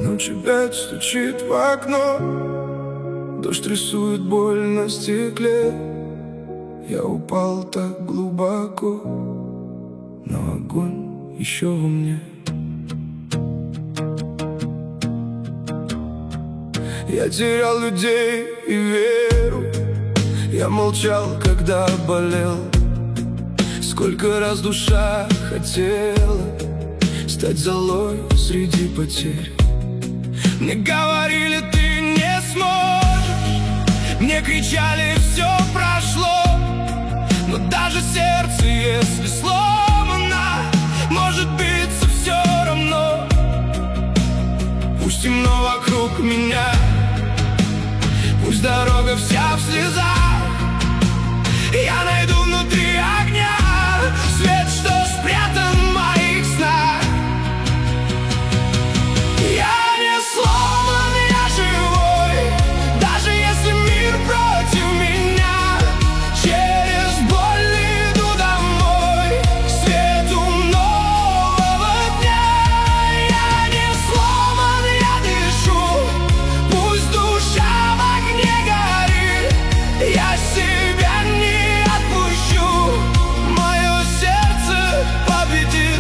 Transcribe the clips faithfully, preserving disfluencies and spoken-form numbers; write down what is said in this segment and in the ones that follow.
Ночь опять стучит в окно, дождь рисует боль на стекле. Я упал так глубоко, но огонь еще во мне. Я терял людей и веру, я молчал, когда болел. Сколько раз душа хотела стать золой среди потерь. Мне говорили, ты не сможешь, мне кричали, все прошло. Но даже сердце, если сломано, может биться все равно. Пусть темно вокруг меня, пусть дорога вся в слезах, я найду внутри огня свет, что спрятан в моих снах. Я не сломан, я живой, даже если мир против меня. Через боль иду домой, к свету нового дня. Я не сломан, я дышу, пусть душа в огне горит. Я себя не отпущу, мое сердце победит.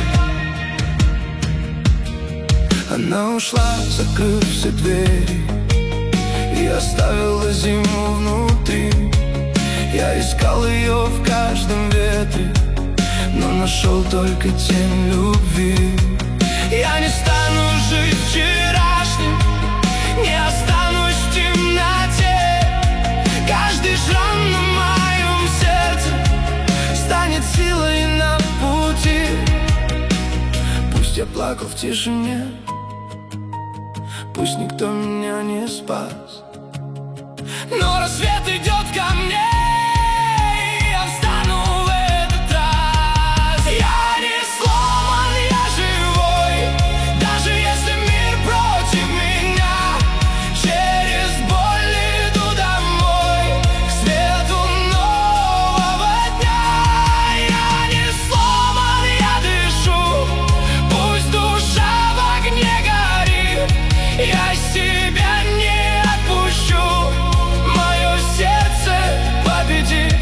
Она ушла, закрыв все двери, и оставила зиму внутри. Я искал ее в каждом ветре, но нашел только тень любви. Я не стану жить вчерашним, не останусь в темноте. Каждый шрам на моем сердце станет силой на пути. Пусть я плакал в тишине, пусть никто меня не спас, но рассвет идет ко мне, и я встану в этот раз. Я не сломан, я живой, даже если мир против меня. Через боль иду домой, к свету нового дня. Я не сломан, я дышу, пусть душа в огне горит. Я себя не отпущу, мое сердце победит.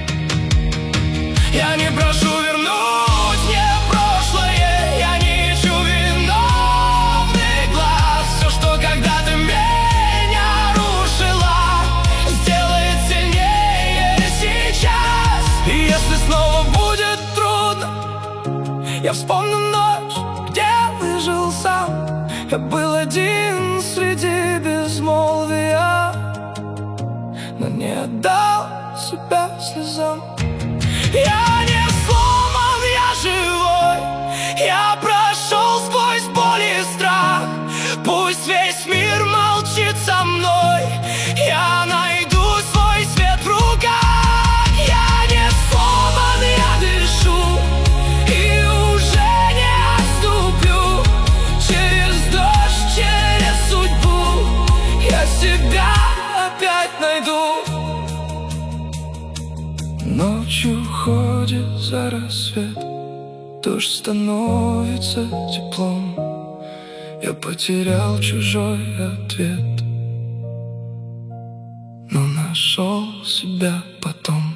Я не прошу вернуть мне прошлое, я не ищу виновных глаз. Все, что когда-то меня рушило, сделает сильнее сейчас. И если снова будет трудно, я вспомню ночь, где выжил сам. Я был один среди безмолвия, но не отдал себя слезам. Я не сломан, я живой, я прошел сквозь боль и страх. Пусть весь мир молчит со мной, я найду свой свет в руках. Я не сломан, я дышу, и уже не отступлю. Через дождь, через судьбу я себя опять найду. Ночью уходит за рассвет, дождь становится теплом. Я потерял чужой ответ, но нашел себя потом.